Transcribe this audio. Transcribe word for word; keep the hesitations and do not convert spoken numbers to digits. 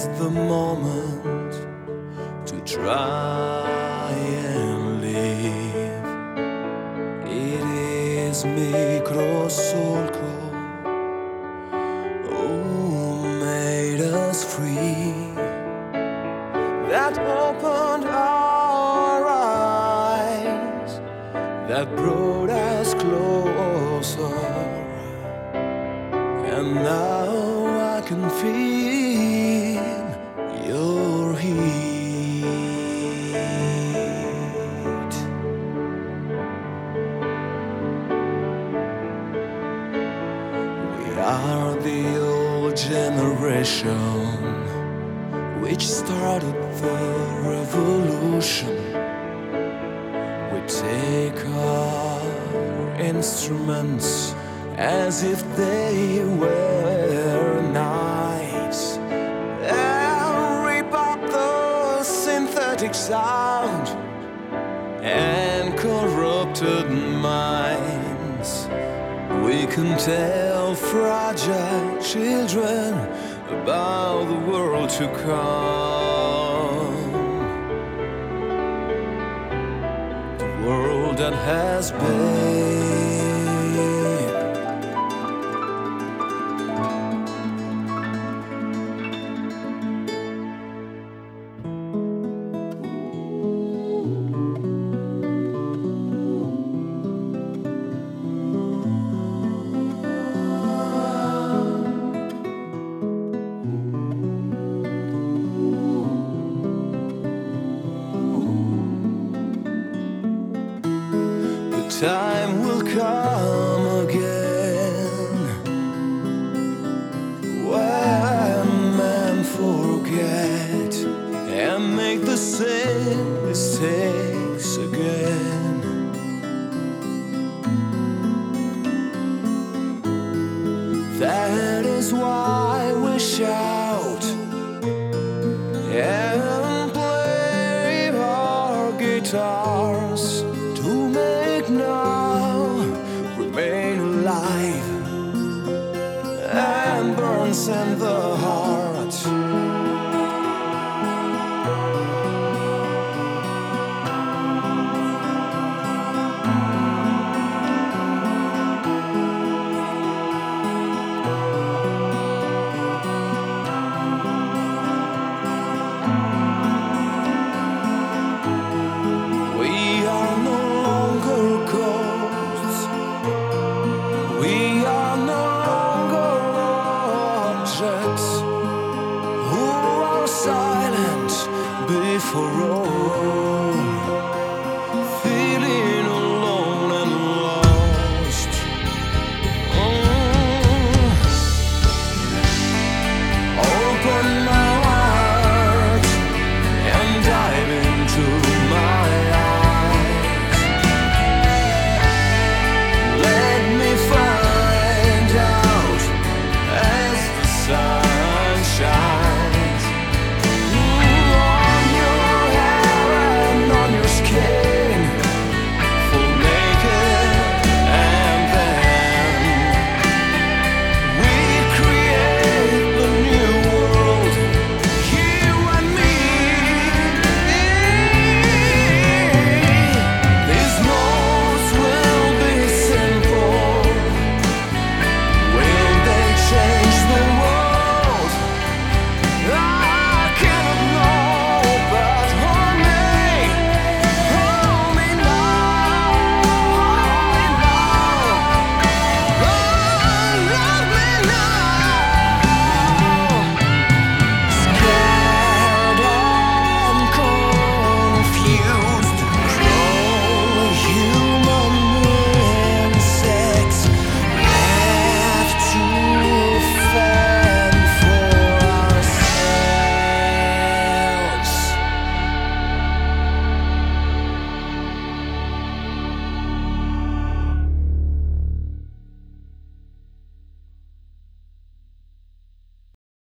is the moment to try and live. It is Microsolco who made us free, that opened our eyes, that brought us closer. And now I can feel your heat. We are the old generation which started the revolution. We take our instruments as if they were knives, and rip up the synthetic sound and corrupted minds. We can tell fragile children about the world to come, the world that has been. Time will come again when men forget and make the same mistakes again. That is why we shout and play our guitars to make now remain alive and burns in the heart.